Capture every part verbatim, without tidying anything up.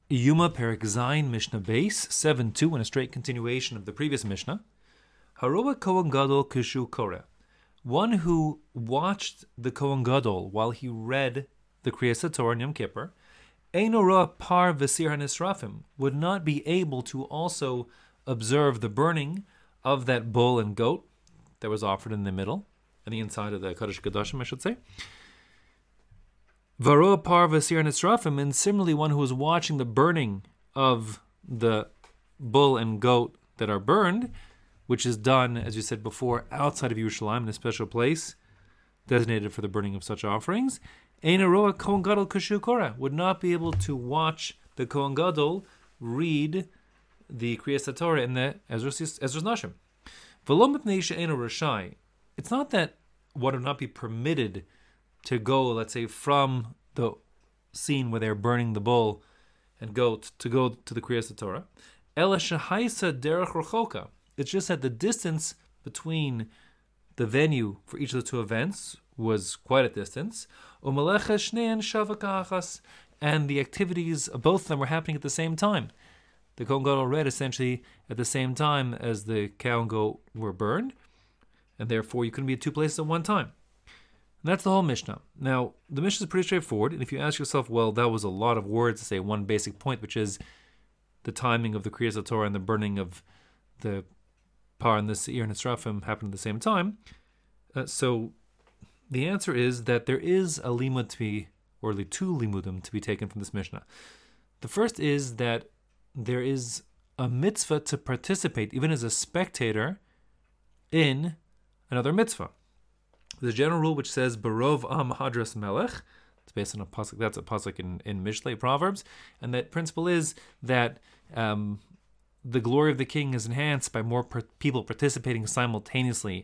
Yuma Perek Zayin Mishnah Base seven two, in a straight continuation of the previous Mishnah. Haroa Kohen Gadol Kishu Koreh. One who watched the Kohen Gadol while he read the Kriyas Torah on Yom Kippur, Eino Roa Par V'Sir HaNisrafim, would not be able to also observe the burning of that bull and goat that was offered in the middle, on the inside of the Kodesh Kodashim, I should say. Varoa Par V'Sir HaNisrafim, and similarly one who was watching the burning of the bull and goat that are burned, which is done, as you said before, outside of Yerushalayim in a special place designated for the burning of such offerings, Ein Roa Kohen Gadol Kashu Korah, would not be able to watch the Kohen Gadol read the Kriyas Torah in the Ezra's Nashim. V'lo mipnei she'eino rashai. It's not that one would not be permitted to go, let's say, from the scene where they're burning the bull and goat to go to the Kriyas Torah. Ela shehaisa derech rechoka. It's just that the distance between the venue for each of the two events was quite a distance. Umalecha shnein shavakachas, and the activities of both of them were happening at the same time. The Kohen Gadol read essentially at the same time as the cow and goat were burned, and therefore you couldn't be at two places at one time. And that's the whole Mishnah. Now, the Mishnah is pretty straightforward, and if you ask yourself, well, that was a lot of words to say one basic point, which is the timing of the Kriyas Torah and the burning of the Par and the Seir and Nisrafim happened at the same time. Uh, so the answer is that there is a limud to be, or two limudim to be taken from this Mishnah. The first is that there is a mitzvah to participate, even as a spectator, in another mitzvah. There's a general rule which says, Barov am hadras melech. It's based on a pasuk, that's a pasuk in, in Mishlei Proverbs. And that principle is that um, the glory of the king is enhanced by more per- people participating simultaneously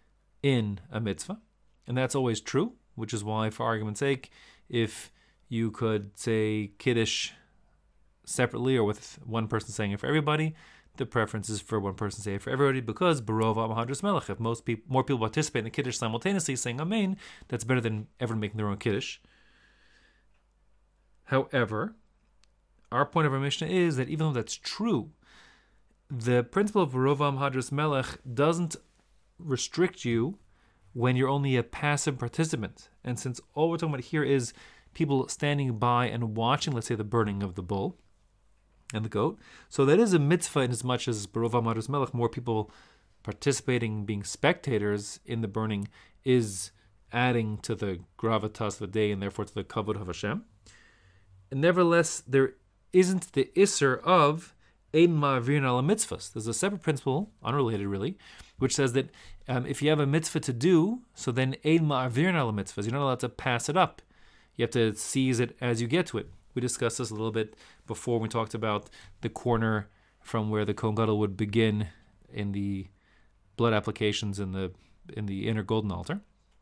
in a mitzvah. And that's always true, which is why, for argument's sake, if you could say Kiddush separately or with one person saying it for everybody, the preference is for one person saying it for everybody, because Barov am hadras melech, if most people, more people participate in the Kiddush simultaneously saying Amen, that's better than everyone making their own Kiddush. However, our point of our Mishnah is that even though that's true, the principle of Barov am hadras melech doesn't restrict you when you're only a passive participant. And since all we're talking about here is people standing by and watching, let's say, the burning of the bull and the goat, so that is a mitzvah in as much as Barov am hadras melech, more people participating, being spectators in the burning, is adding to the gravitas of the day and therefore to the kavod of Hashem. And nevertheless, there isn't the isser of ein ma'avirin ala mitzvahs. There's a separate principle, unrelated really, which says that um, if you have a mitzvah to do, so then ein ma'avirin ala mitzvahs, you're not allowed to pass it up. You have to seize it as you get to it. We discussed this a little bit before. We talked about the corner from where the Kohen Gadol would begin in the blood applications in the in the inner golden altar.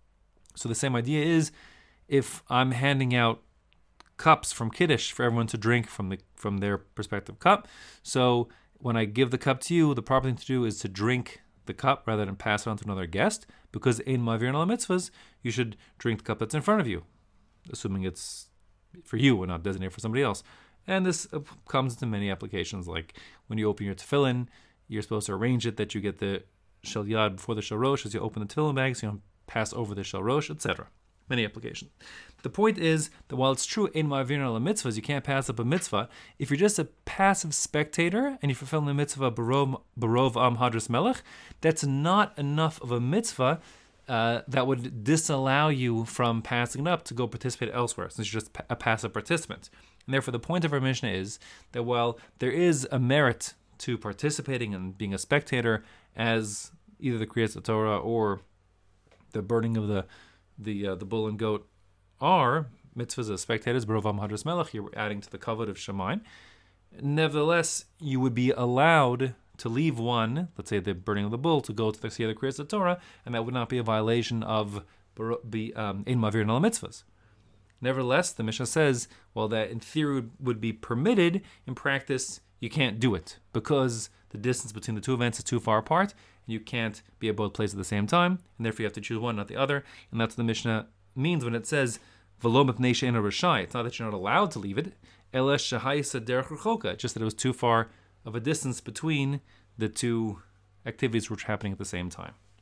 So the same idea is, if I'm handing out cups from Kiddush for everyone to drink from the from their respective cup, so when I give the cup to you, the proper thing to do is to drink the cup rather than pass it on to another guest, because ein ma'avirin ala mitzvahs, you should drink the cup that's in front of you, assuming it's for you and not designated for somebody else. And this comes into many applications, like when you open your tefillin, you're supposed to arrange it that you get the shel yad before the shel rosh as you open the tefillin bag, so you don't pass over the shel rosh, et cetera. Many applications. The point is that while it's true ein ma'avirin ala mitzvahs, you can't pass up a mitzvah. If you're just a passive spectator and you fulfill the mitzvah barov, barov am hadras melech, that's not enough of a mitzvah Uh, that would disallow you from passing it up to go participate elsewhere, since you're just a passive participant. And therefore, the point of our Mishnah is that while there is a merit to participating and being a spectator, as either the Kriyas Torah or the burning of the the uh, the bull and goat are mitzvahs as spectators, Barov am hadras melech, you're adding to the kavod of Shemaim. Nevertheless, you would be allowed to leave one, let's say the burning of the bull, to go to the Siyah the Kriyas Torah, and that would not be a violation of ein ma'avirin ala mitzvahs. Nevertheless, the Mishnah says, well, that in theory would be permitted, in practice you can't do it, because the distance between the two events is too far apart, and you can't be at both places at the same time, and therefore you have to choose one, not the other. And that's what the Mishnah means when it says, V'lo mipnei she'eino rashai. It's not that you're not allowed to leave it, Ela shehaisa derech rechoka, just that it was too far of a distance between the two activities which were happening at the same time.